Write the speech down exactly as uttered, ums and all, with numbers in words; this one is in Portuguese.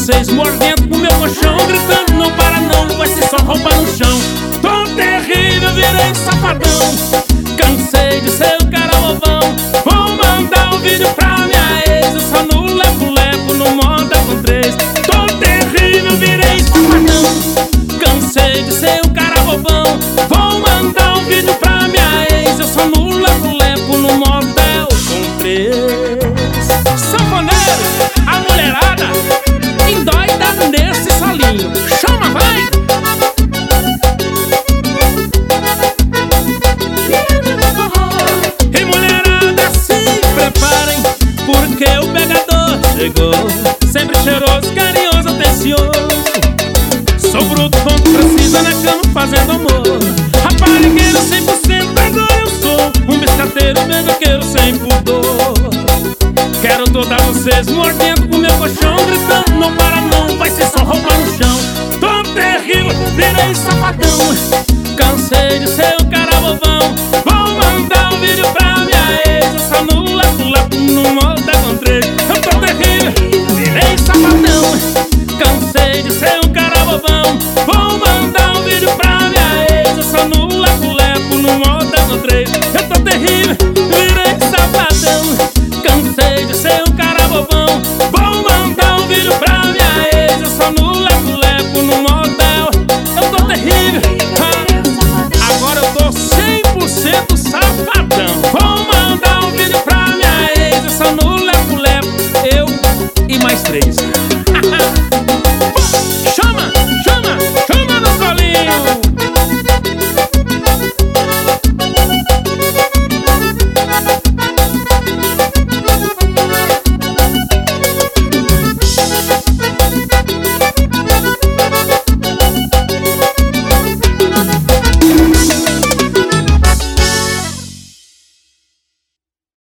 vocês mordendo pro meu colchão, gritando não para não, vai ser só roupa no chão. Tô terrível, virei safadão, cansei de ser o cara bobão. Vou mandar um vídeo pra minha ex, eu só no lepo-lepo, no moda com três. Tô terrível, virei safadão, cansei de ser o cara bobão. Vou mandar um vídeo pra minha ex, eu só no lepo-lepo, no motel com três. Sanfoneiro, a mulherada endoida nesse solinho. Chama, vai! E mulherada, se preparem, porque o pegador chegou. Sempre cheiroso, carinhoso, atencioso. Sou bruto quando precisa na cama fazendo amor. Raparigueiro cem por cento, agora eu sou um biscateiro bebequeiro sem pudor. Quero todas vocês mordendo pro meu colchão, gritando não para não, vai ser só roupa no chão. Tô terrível, virei só